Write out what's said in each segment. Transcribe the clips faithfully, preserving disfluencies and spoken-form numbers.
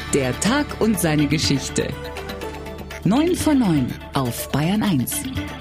Der Tag und seine Geschichte. neun vor neun auf Bayern eins.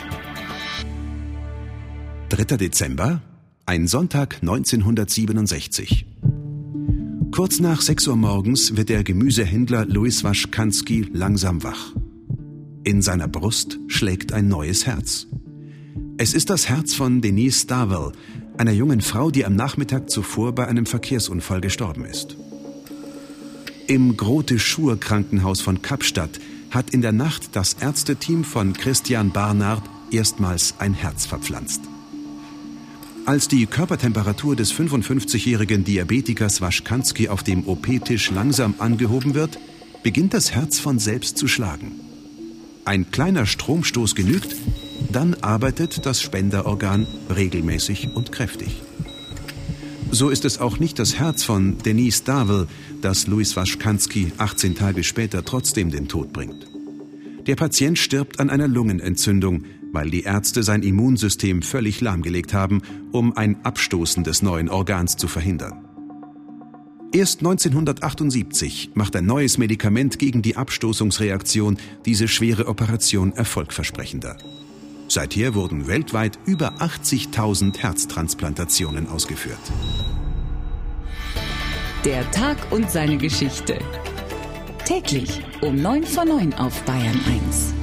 dritter Dezember, ein Sonntag neunzehnhundertsiebenundsechzig. Kurz nach sechs Uhr morgens wird der Gemüsehändler Louis Waschkanski langsam wach. In seiner Brust schlägt ein neues Herz. Es ist das Herz von Denise Darwell, einer jungen Frau, die am Nachmittag zuvor bei einem Verkehrsunfall gestorben ist. Im Grote-Schur-Krankenhaus von Kapstadt hat in der Nacht das Ärzteteam von Christian Barnard erstmals ein Herz verpflanzt. Als die Körpertemperatur des fünfundfünfzigjährigen Diabetikers Waschkanski auf dem O P-Tisch langsam angehoben wird, beginnt das Herz von selbst zu schlagen. Ein kleiner Stromstoß genügt, dann arbeitet das Spenderorgan regelmäßig und kräftig. So ist es auch nicht das Herz von Denise Darwell, das Louis Waschkanski achtzehn Tage später trotzdem den Tod bringt. Der Patient stirbt an einer Lungenentzündung, weil die Ärzte sein Immunsystem völlig lahmgelegt haben, um ein Abstoßen des neuen Organs zu verhindern. Erst neunzehnhundertachtundsiebzig macht ein neues Medikament gegen die Abstoßungsreaktion diese schwere Operation erfolgversprechender. Seither wurden weltweit über achtzigtausend Herztransplantationen ausgeführt. Der Tag und seine Geschichte. Täglich um neun vor neun auf Bayern eins.